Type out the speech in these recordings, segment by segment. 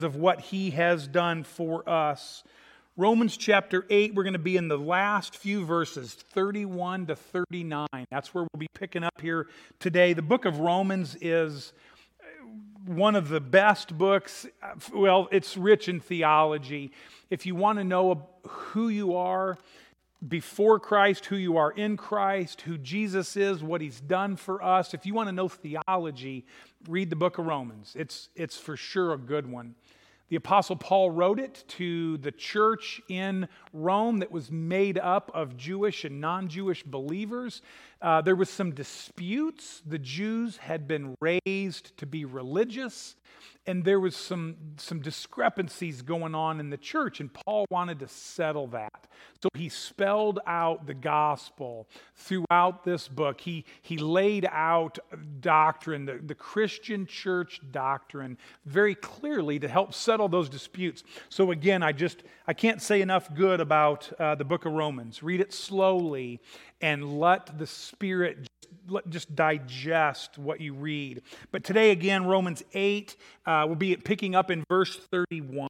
of what He has done for us. Romans chapter 8, we're going to be in the last few verses, 31 to 39. That's where we'll be picking up here today. The book of Romans is one of the best books. Well, it's rich in theology. If you want to know who you are before Christ, who you are in Christ, who Jesus is, what He's done for us, if you want to know theology, read the book of Romans. It's for sure a good one. The Apostle Paul wrote it to the church in Rome that was made up of Jewish and non-Jewish believers. There was some disputes. The Jews had been raised to be religious, and there was some discrepancies going on in the church, and Paul wanted to settle that. So he spelled out the gospel throughout this book. He laid out doctrine, the Christian church doctrine, very clearly to help settle those disputes. So again, I can't say enough good about the book of Romans. Read it slowly and let the Spirit just digest what you read. But today again, Romans 8, we'll be picking up in verse 31.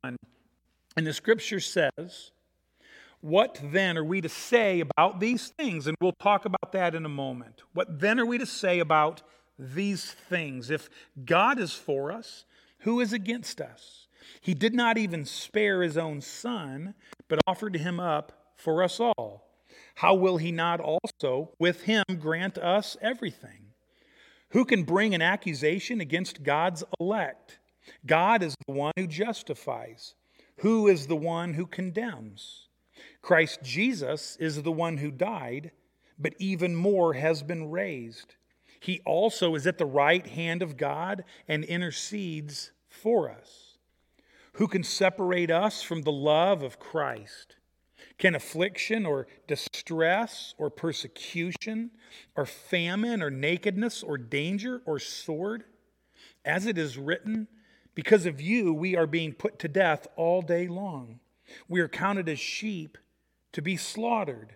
And the scripture says, "What then are we to say about these things?" And we'll talk about that in a moment. What then are we to say about these things? If God is for us, who is against us? He did not even spare His own Son, but offered Him up for us all. How will He not also with Him grant us everything? Who can bring an accusation against God's elect? God is the one who justifies. Who is the one who condemns? Christ Jesus is the one who died, but even more has been raised. He also is at the right hand of God and intercedes for us. Who can separate us from the love of Christ? Can affliction or distress or persecution or famine or nakedness or danger or sword? As it is written, because of you we are being put to death all day long. We are counted as sheep to be slaughtered.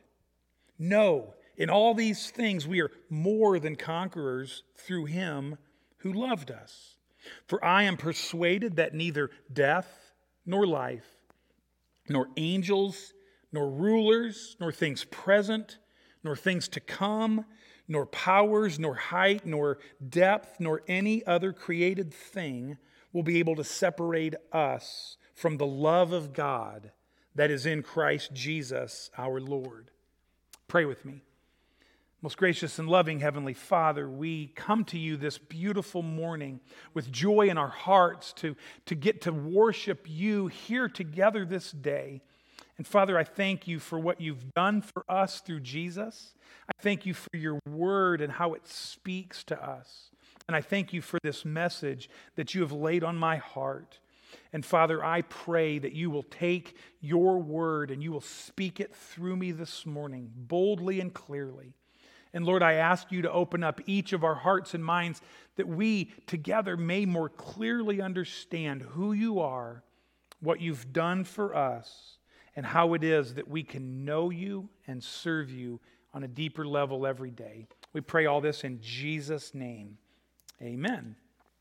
No, in all these things we are more than conquerors through Him who loved us. For I am persuaded that neither death nor life, nor angels, nor rulers, nor things present, nor things to come, nor powers, nor height, nor depth, nor any other created thing will be able to separate us from the love of God that is in Christ Jesus our Lord. Pray with me. Most gracious and loving Heavenly Father, we come to You this beautiful morning with joy in our hearts to get to worship You here together this day. And Father, I thank You for what You've done for us through Jesus. I thank You for Your word and how it speaks to us. And I thank You for this message that You have laid on my heart. And Father, I pray that You will take Your word and You will speak it through me this morning, boldly and clearly. And Lord, I ask You to open up each of our hearts and minds that we together may more clearly understand who You are, what You've done for us, and how it is that we can know You and serve You on a deeper level every day. We pray all this in Jesus' name. Amen.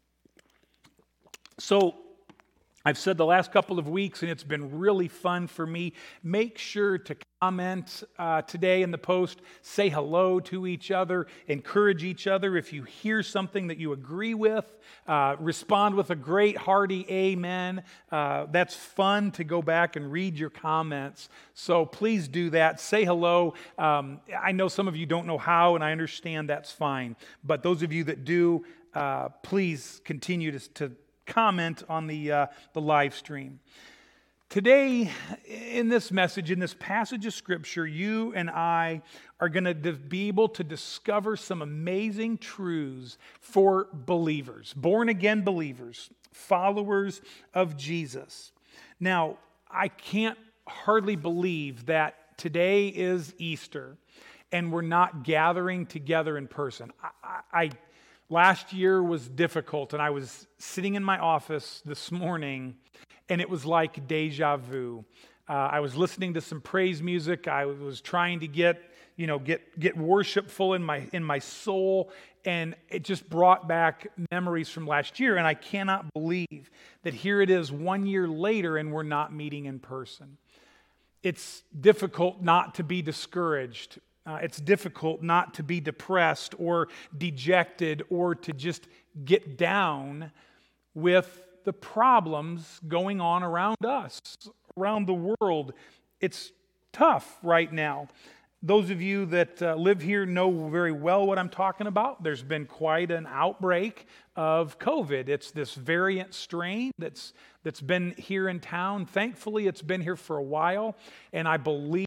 So, I've said the last couple of weeks, and it's been really fun for me. Make sure to comment today in the post. Say hello to each other. Encourage each other. If you hear something that you agree with, respond with a great hearty amen. That's fun to go back and read your comments. So please do that. Say hello. I know some of you don't know how, and I understand that's fine. But those of you that do, please continue to comment on the live stream. Today, in this message, in this passage of Scripture, you and I are going to be able to discover some amazing truths for believers, born-again believers, followers of Jesus. Now, I can't hardly believe that today is Easter and we're not gathering together in person. Last year was difficult, and I was sitting in my office this morning, and it was like deja vu. I was listening to some praise music. I was trying to get get worshipful in my soul, and it just brought back memories from last year. And I cannot believe that here it is 1 year later and we're not meeting in person. It's difficult not to be discouraged. It's difficult not to be depressed or dejected or to just get down with the problems going on around us, around the world. It's tough right now. Those of you that live here know very well what I'm talking about. There's been quite an outbreak of COVID. It's this variant strain that's been here in town. Thankfully, it's been here for a while, and I believe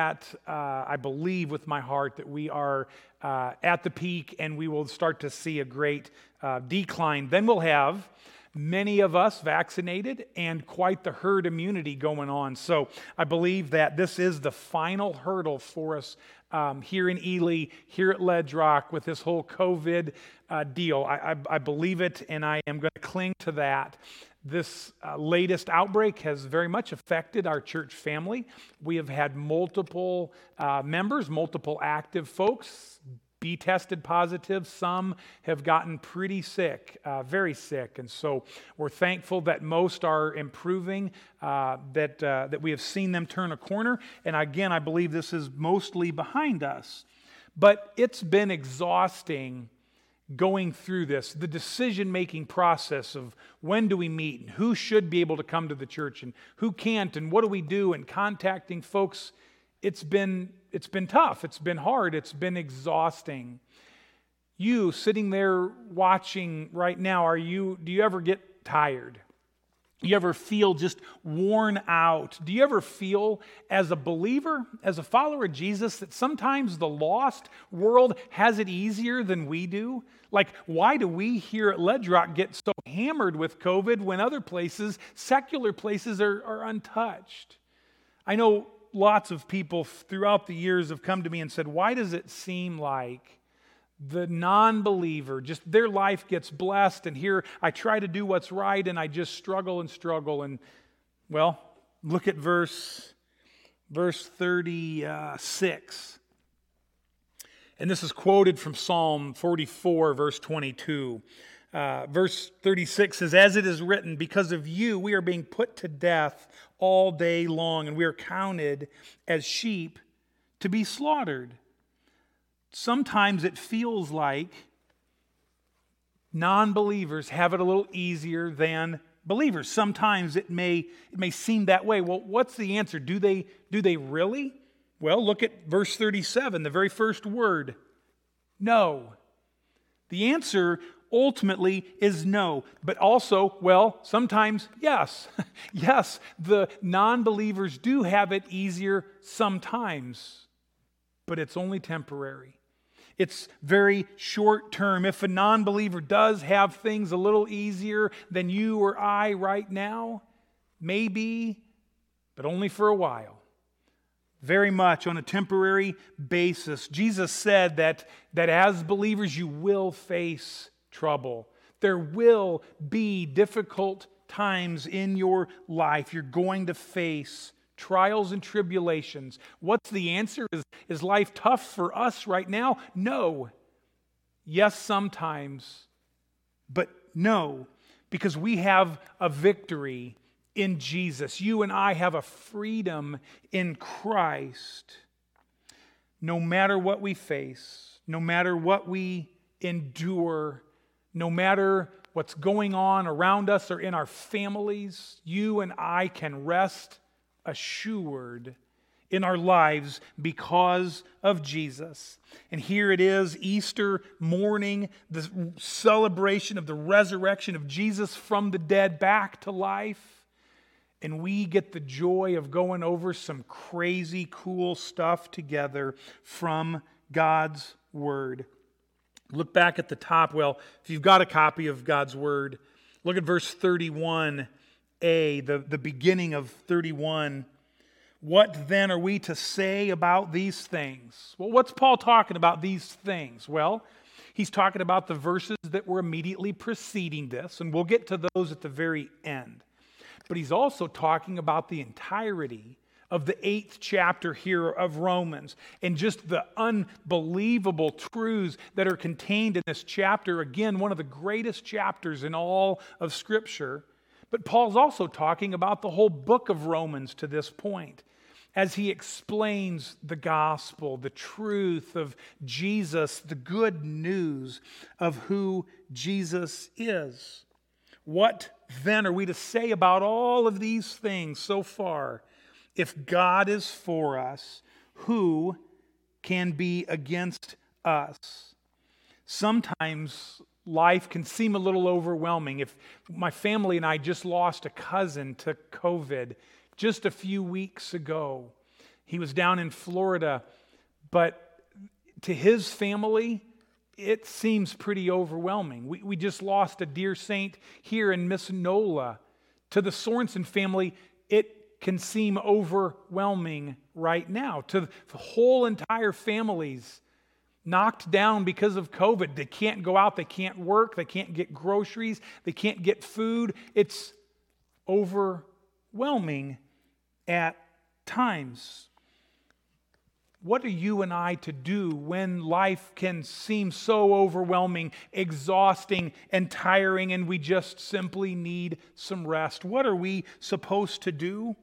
with my heart that we are at the peak, and we will start to see a great decline. Then we'll have many of us vaccinated and quite the herd immunity going on. So I believe that this is the final hurdle for us here in Ely, here at Ledge Rock with this whole COVID deal. I believe it, and I am going to cling to that. This latest outbreak has very much affected our church family. We have had multiple members, multiple active folks be tested positive. Some have gotten pretty sick, very sick. And so we're thankful that most are improving, that we have seen them turn a corner. And again, I believe this is mostly behind us. But it's been exhausting going through this, the decision-making process of when do we meet and who should be able to come to the church and who can't and what do we do, and contacting folks. It's been tough. It's been hard. It's been exhausting. You sitting there watching right now, do you ever get tired? Do you ever feel just worn out? Do you ever feel as a believer, as a follower of Jesus, that sometimes the lost world has it easier than we do? Like, why do we here at Ledge Rock get so hammered with COVID when other places, secular places, are untouched? I know lots of people throughout the years have come to me and said, why does it seem like the non-believer, just their life gets blessed, and here I try to do what's right and I just struggle and struggle? And well, look at verse 36. And this is quoted from Psalm 44, verse 22. Verse 36 says, "As it is written, because of you we are being put to death all day long, and we are counted as sheep to be slaughtered." Sometimes it feels like non-believers have it a little easier than believers. Sometimes it may seem that way. Well, what's the answer? Do they really? Well, look at verse 37, the very first word. No. The answer ultimately is no, but also, well, sometimes yes. Yes, the non-believers do have it easier sometimes, but it's only temporary. It's very short term. If a non-believer does have things a little easier than you or I right now, maybe, but only for a while. Very much on a temporary basis. Jesus said that as believers you will face trouble. There will be difficult times in your life. You're going to face trials and tribulations. What's the answer? Is life tough for us right now? No. Yes, sometimes, but no, because we have a victory in Jesus. You and I have a freedom in Christ. No matter what we face, no matter what we endure, no matter what's going on around us or in our families, you and I can rest assured in our lives because of Jesus. And here it is, Easter morning, the celebration of the resurrection of Jesus from the dead back to life. And we get the joy of going over some crazy cool stuff together from God's Word. Look back at the top. Well, if you've got a copy of God's Word, look at verse 31a, the beginning of 31. What then are we to say about these things? Well, what's Paul talking about, these things? Well, he's talking about the verses that were immediately preceding this, and we'll get to those at the very end. But he's also talking about the entirety of the 8th chapter here of Romans, and just the unbelievable truths that are contained in this chapter. Again, one of the greatest chapters in all of Scripture. But Paul's also talking about the whole book of Romans to this point, as he explains the gospel, the truth of Jesus, the good news of who Jesus is. What then are we to say about all of these things so far? If God is for us, who can be against us? Sometimes life can seem a little overwhelming. If my family and I just lost a cousin to COVID just a few weeks ago. He was down in Florida, but to his family, it seems pretty overwhelming. We just lost a dear saint here in Miss Nola. To the Sorensen family, it can seem overwhelming right now. To the whole entire families knocked down because of COVID. They can't go out, they can't work, they can't get groceries, they can't get food. It's overwhelming at times. What are you and I to do when life can seem so overwhelming, exhausting, and tiring, and we just simply need some rest? What are we supposed to do?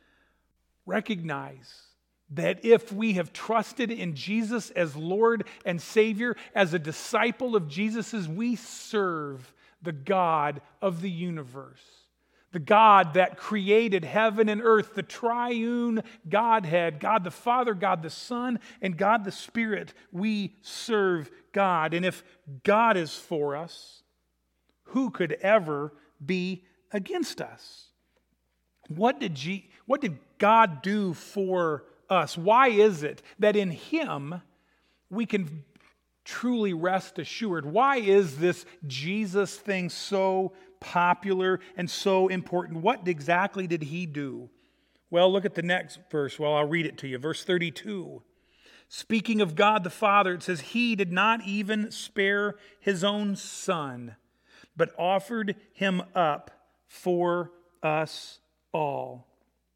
Recognize that if we have trusted in Jesus as Lord and Savior, as a disciple of Jesus, we serve the God of the universe. The God that created heaven and earth, the triune Godhead, God the Father, God the Son, and God the Spirit. We serve God. And if God is for us, who could ever be against us? What did God do for us? Why is it that in Him we can truly rest assured? Why is this Jesus thing so popular and so important? What exactly did He do? Well, look at the next verse. Well, I'll read it to you. Verse 32. Speaking of God the Father, it says, He did not even spare His own Son, but offered Him up for us all.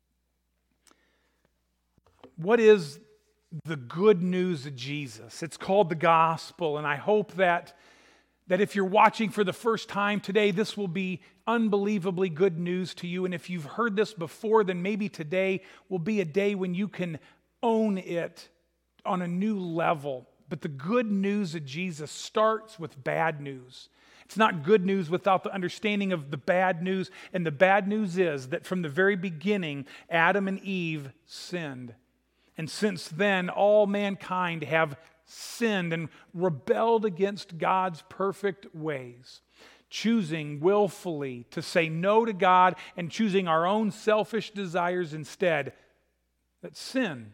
What is the good news of Jesus? It's called the gospel, and I hope that if you're watching for the first time today, this will be unbelievably good news to you. And if you've heard this before, then maybe today will be a day when you can own it on a new level. But the good news of Jesus starts with bad news. It's not good news without the understanding of the bad news. And the bad news is that from the very beginning, Adam and Eve sinned. And since then, all mankind have sinned and rebelled against God's perfect ways, choosing willfully to say no to God and choosing our own selfish desires instead. That's sin.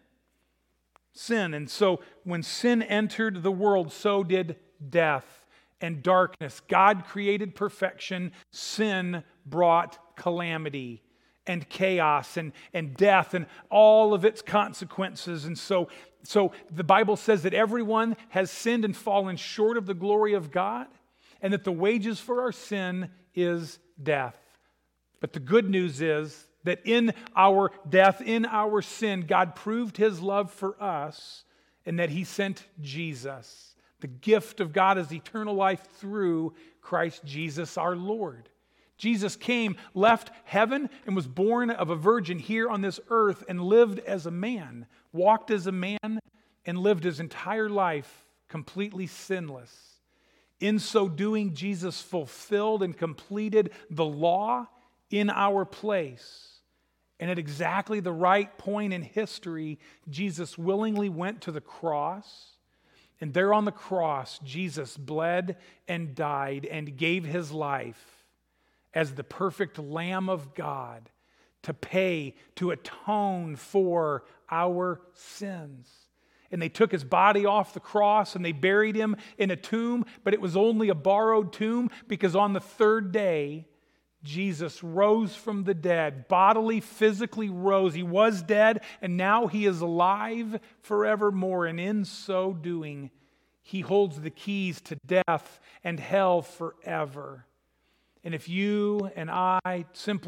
Sin. And so when sin entered the world, so did death and darkness. God created perfection. Sin brought calamity and chaos and death and all of its consequences. And so the Bible says that everyone has sinned and fallen short of the glory of God, and that the wages for our sin is death. But the good news is that in our death, in our sin, God proved His love for us, and that He sent Jesus. The gift of God is eternal life through Christ Jesus our Lord. Jesus came, left heaven, and was born of a virgin here on this earth and lived as a man, walked as a man, and lived his entire life completely sinless. In so doing, Jesus fulfilled and completed the law in our place. And at exactly the right point in history, Jesus willingly went to the cross. And there on the cross, Jesus bled and died and gave His life as the perfect Lamb of God to pay, to atone for our sins. And they took His body off the cross and they buried Him in a tomb, but it was only a borrowed tomb because on the third day, Jesus rose from the dead, bodily, physically rose. He was dead and now He is alive forevermore. And in so doing, He holds the keys to death and hell forever. And if you and I simply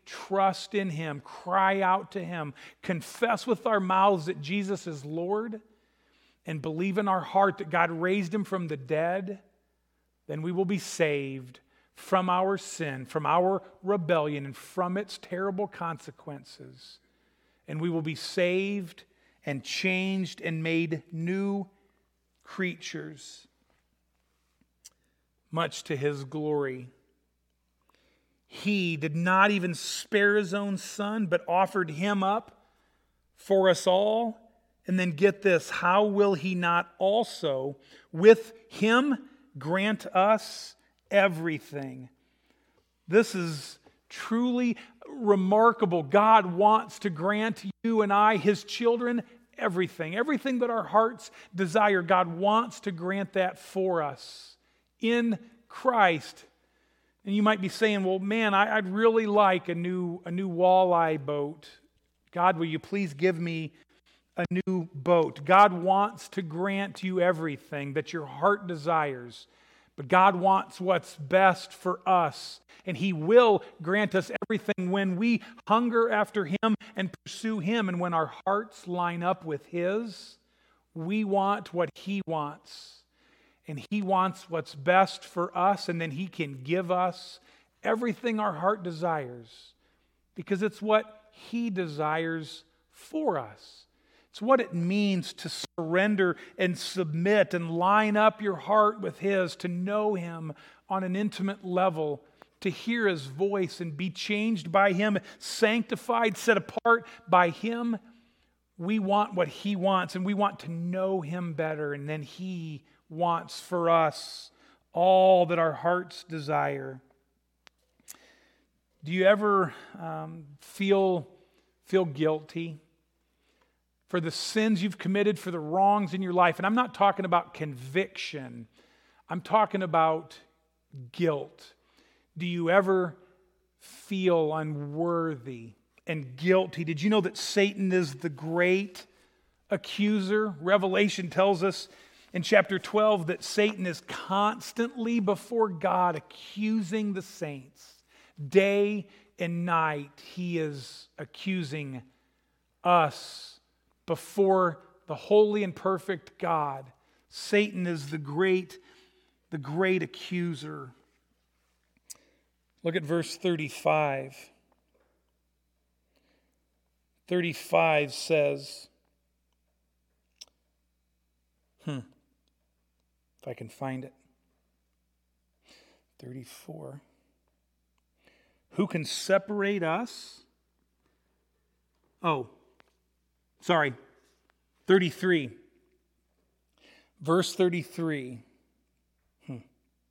trust in Him, cry out to Him, confess with our mouths that Jesus is Lord, and believe in our heart that God raised Him from the dead, then we will be saved from our sin, from our rebellion, and from its terrible consequences. And we will be saved and changed and made new creatures, much to His glory. He did not even spare His own Son, but offered Him up for us all. And then get this, how will He not also with Him grant us everything? This is truly remarkable. God wants to grant you and I, His children, everything. Everything that our hearts desire, God wants to grant that for us in Christ. And you might be saying, well, man, I'd really like a new walleye boat. God, will you please give me a new boat? God wants to grant you everything that your heart desires. But God wants what's best for us. And He will grant us everything when we hunger after Him and pursue Him. And when our hearts line up with His, we want what He wants. And He wants what's best for us, and then He can give us everything our heart desires, because it's what He desires for us. It's what it means to surrender and submit and line up your heart with His, to know Him on an intimate level, to hear His voice and be changed by Him, sanctified, set apart by Him. We want what He wants, and we want to know Him better, and then He wants for us all that our hearts desire. Do you ever feel guilty for the sins you've committed, for the wrongs in your life? And I'm not talking about conviction. I'm talking about guilt. Do you ever feel unworthy and guilty? Did you know that Satan is the great accuser? Revelation tells us in chapter 12 that Satan is constantly before God accusing the saints. Day and night he is accusing us before the holy and perfect God. Satan is the great accuser. Look at verse 35. 35 says, if I can find it. 34. Who can separate us? 33. Verse 33. Here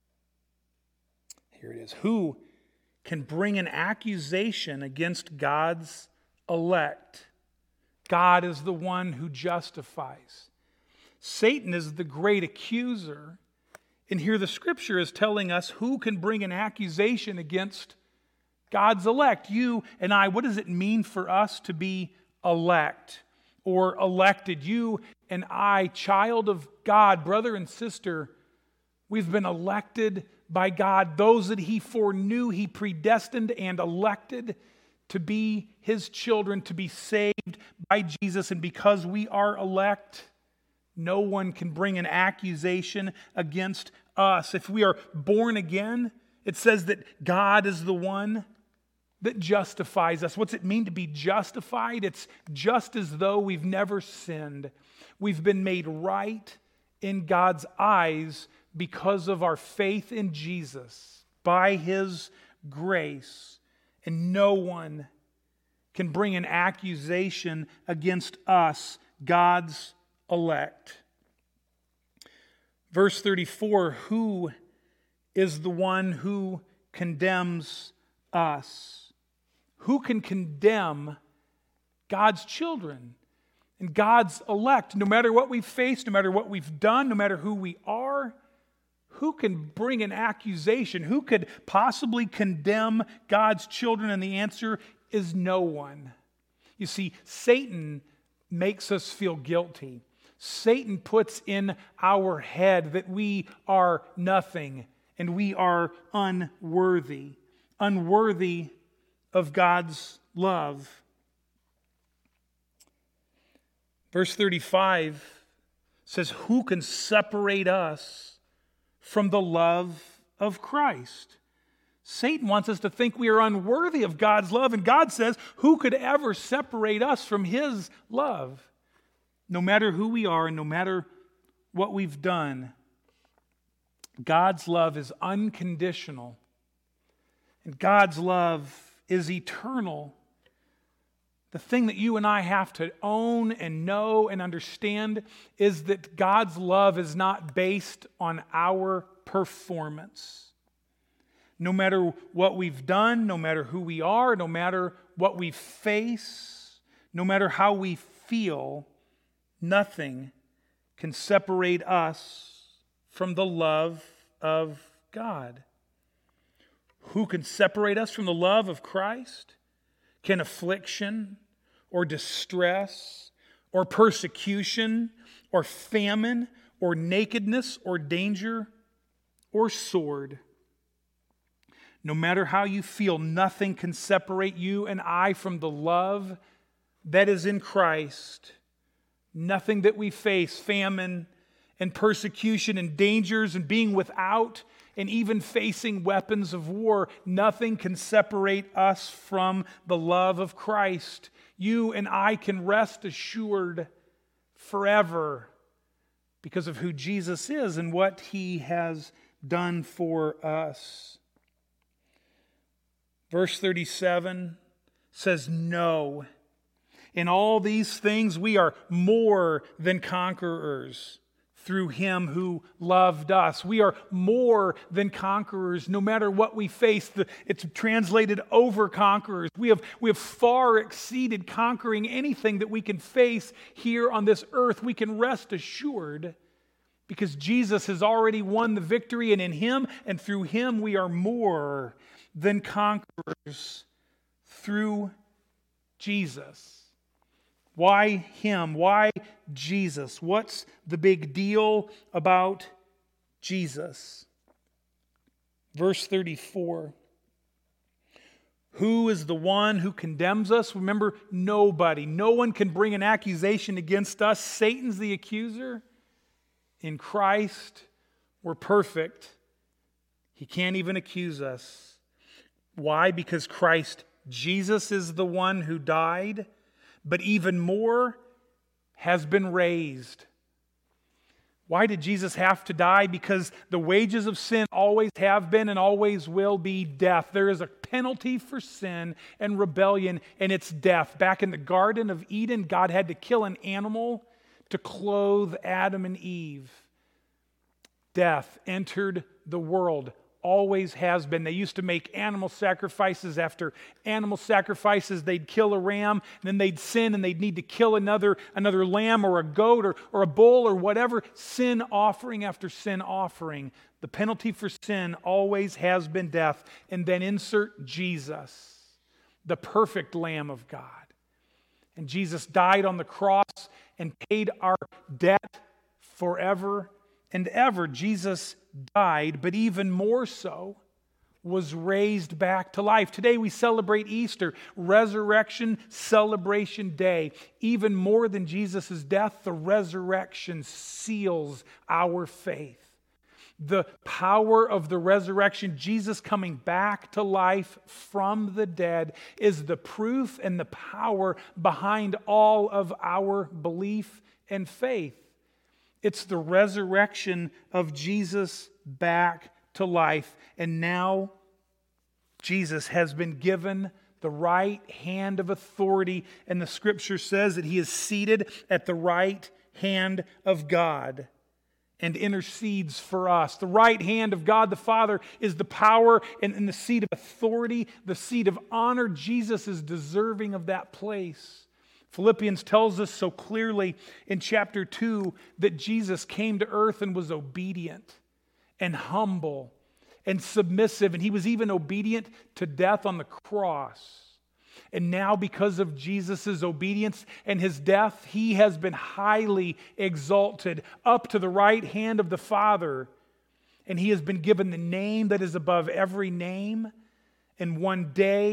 it is. Who can bring an accusation against God's elect? God is the one who justifies. Satan is the great accuser. And here the scripture is telling us who can bring an accusation against God's elect. You and I, what does it mean for us to be elect or elected? You and I, child of God, brother and sister, we've been elected by God. Those that He foreknew, He predestined and elected to be His children, to be saved by Jesus. And because we are elect, no one can bring an accusation against us. If we are born again, it says that God is the one that justifies us. What's it mean to be justified? It's just as though we've never sinned. We've been made right in God's eyes because of our faith in Jesus, by His grace. And no one can bring an accusation against us, God's elect. Verse 34, who is the one who condemns us? Who can condemn God's children and God's elect? No matter what we've faced, no matter what we've done, no matter who we are, who can bring an accusation? Who could possibly condemn God's children? And the answer is no one. You see, Satan makes us feel guilty. Satan puts in our head that we are nothing and we are unworthy. Unworthy of God's love. Verse 35 says, who can separate us from the love of Christ? Satan wants us to think we are unworthy of God's love, and God says, who could ever separate us from His love? No matter who we are and no matter what we've done, God's love is unconditional, and God's love is eternal. The thing that you and I have to own and know and understand is that God's love is not based on our performance. No matter what we've done, no matter who we are, no matter what we face, no matter how we feel, nothing can separate us from the love of God. Who can separate us from the love of Christ? Can affliction or distress or persecution or famine or nakedness or danger or sword? No matter how you feel, nothing can separate you and I from the love that is in Christ. Nothing that we face, famine and persecution and dangers and being without and even facing weapons of war, nothing can separate us from the love of Christ. You and I can rest assured forever because of who Jesus is and what He has done for us. Verse 37 says, no. In all these things we are more than conquerors through Him who loved us. We are more than conquerors no matter what we face. It's translated over conquerors. We have far exceeded conquering anything that we can face here on this earth. We can rest assured because Jesus has already won the victory, and in Him and through Him we are more than conquerors through Jesus. Why Him? Why Jesus? What's the big deal about Jesus? Verse 34. Who is the one who condemns us? Remember, nobody. No one can bring an accusation against us. Satan's the accuser. In Christ, we're perfect. He can't even accuse us. Why? Because Christ Jesus is the one who died, but even more has been raised. Why did Jesus have to die? Because the wages of sin always have been and always will be death. There is a penalty for sin and rebellion, and it's death. Back in the Garden of Eden, God had to kill an animal to clothe Adam and Eve. Death entered the world. Always has been. They used to make animal sacrifices. After animal sacrifices, they'd kill a ram, and then they'd sin, and they'd need to kill another lamb or a goat or a bull or whatever. Sin offering after sin offering. The penalty for sin always has been death. And then insert Jesus, the perfect Lamb of God. And Jesus died on the cross and paid our debt forever and ever. Jesus died, but even more so, was raised back to life. Today we celebrate Easter, Resurrection Celebration Day. Even more than Jesus' death, the resurrection seals our faith. The power of the resurrection, Jesus coming back to life from the dead, is the proof and the power behind all of our belief and faith. It's the resurrection of Jesus back to life. And now Jesus has been given the right hand of authority. And the Scripture says that He is seated at the right hand of God and intercedes for us. The right hand of God the Father is the power and the seat of authority, the seat of honor. Jesus is deserving of that place. Philippians tells us so clearly in chapter 2 that Jesus came to earth and was obedient and humble and submissive, and He was even obedient to death on the cross. And now, because of Jesus' obedience and His death, He has been highly exalted up to the right hand of the Father, and He has been given the name that is above every name. And one day,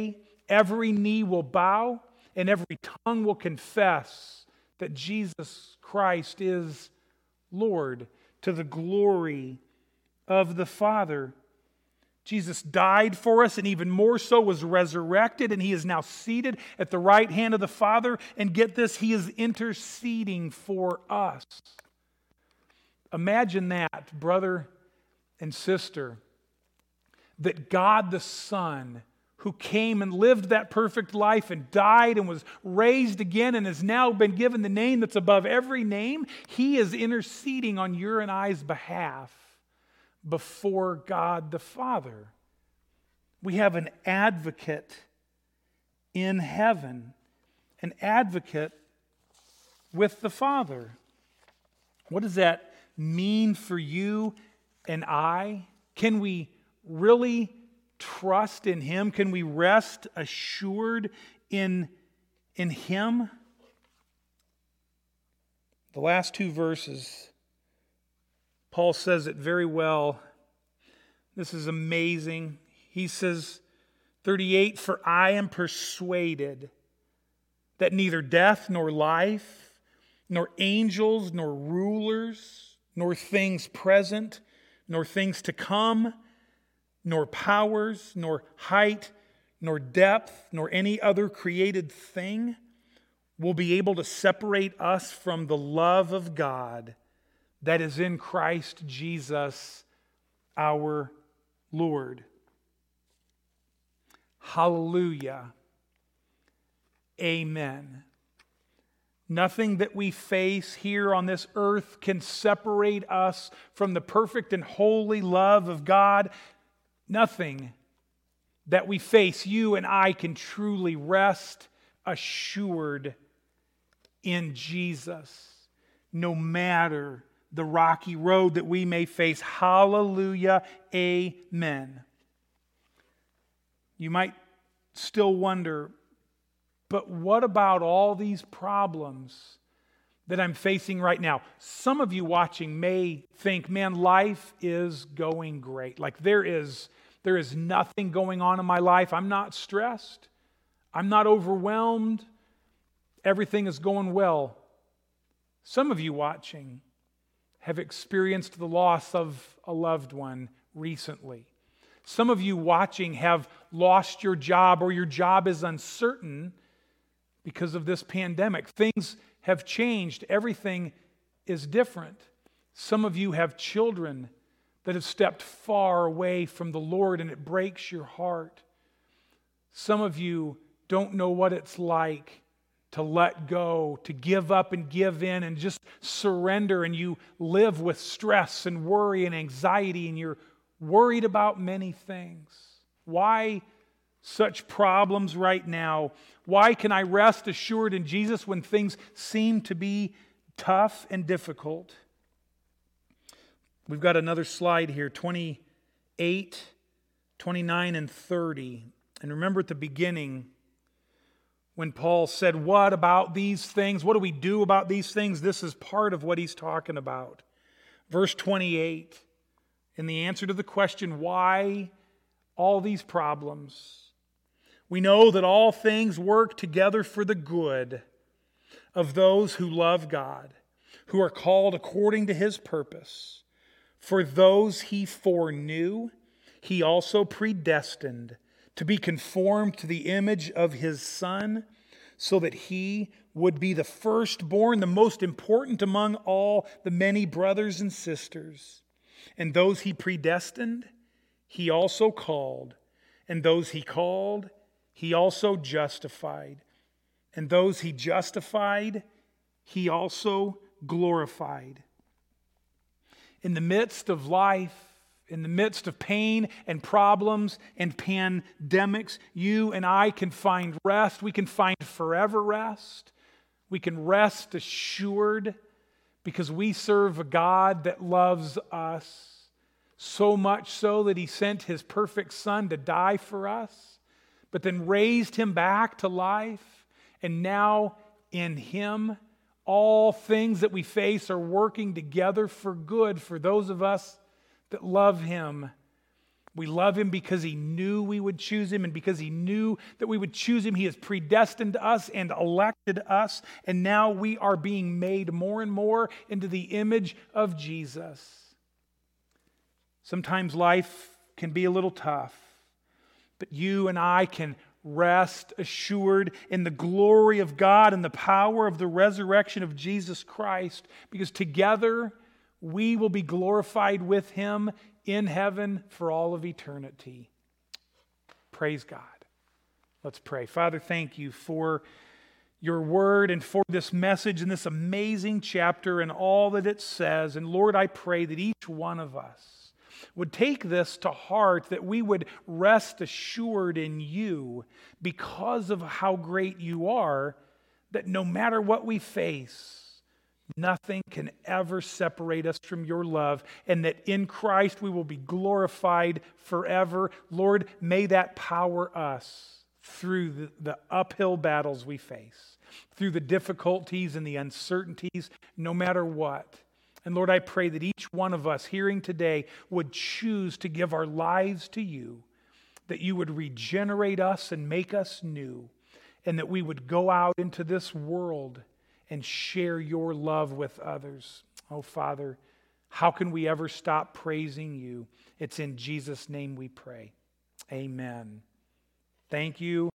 Every knee will bow and every tongue will confess that Jesus Christ is Lord, to the glory of the Father. Jesus died for us, and even more so was resurrected, and he is now seated at the right hand of the Father. And get this, he is interceding for us. Imagine that, brother and sister, that God the Son, who came and lived that perfect life and died and was raised again and has now been given the name that's above every name, he is interceding on your and I's behalf before God the Father. We have an advocate in heaven, an advocate with the Father. What does that mean for you and I? Can we really trust in him? Can we rest assured in him? The last two verses, Paul says it very well. This is amazing. He says, 38, "For I am persuaded that neither death nor life, nor angels, nor rulers, nor things present, nor things to come, nor powers, nor height, nor depth, nor any other created thing will be able to separate us from the love of God that is in Christ Jesus our Lord." Hallelujah. Amen. Nothing that we face here on this earth can separate us from the perfect and holy love of God. Nothing that we face, you and I, can truly rest assured in Jesus, no matter the rocky road that we may face. Hallelujah. Amen. You might still wonder, but what about all these problems that I'm facing right now? Some of you watching may think, man, life is going great. Like there is nothing going on in my life. I'm not stressed. I'm not overwhelmed. Everything is going well. Some of you watching have experienced the loss of a loved one recently. Some of you watching have lost your job, or your job is uncertain because of this pandemic. Things have changed. Everything is different. Some of you have children that have stepped far away from the Lord, and it breaks your heart. Some of you don't know what it's like to let go, to give up and give in and just surrender, and you live with stress and worry and anxiety, and you're worried about many things. Why such problems right now? Why can I rest assured in Jesus when things seem to be tough and difficult? We've got another slide here, 28, 29, and 30. And remember at the beginning when Paul said, what about these things? What do we do about these things? This is part of what he's talking about. Verse 28, in the answer to the question, why all these problems? We know that all things work together for the good of those who love God, who are called according to his purpose. For those he foreknew, he also predestined to be conformed to the image of his Son, so that he would be the firstborn, the most important among all the many brothers and sisters. And those he predestined, he also called. And those he called, he also justified. And those he justified, he also glorified. In the midst of life, in the midst of pain and problems and pandemics, you and I can find rest. We can find forever rest. We can rest assured because we serve a God that loves us so much so that he sent his perfect Son to die for us, but then raised him back to life. And now in him, all things that we face are working together for good for those of us that love him. We love him because he knew we would choose him, and because he knew that we would choose him, he has predestined us and elected us, and now we are being made more and more into the image of Jesus. Sometimes life can be a little tough, but you and I can rest assured in the glory of God and the power of the resurrection of Jesus Christ, because together we will be glorified with him in heaven for all of eternity. Praise God. Let's pray. Father, thank you for your word and for this message and this amazing chapter and all that it says. And Lord, I pray that each one of us would take this to heart, that we would rest assured in you because of how great you are, that no matter what we face, nothing can ever separate us from your love, and that in Christ we will be glorified forever. Lord, may that power us through the uphill battles we face, through the difficulties and the uncertainties, no matter what. And Lord, I pray that each one of us hearing today would choose to give our lives to you, that you would regenerate us and make us new, and that we would go out into this world and share your love with others. Oh, Father, how can we ever stop praising you? It's in Jesus' name we pray. Amen. Thank you.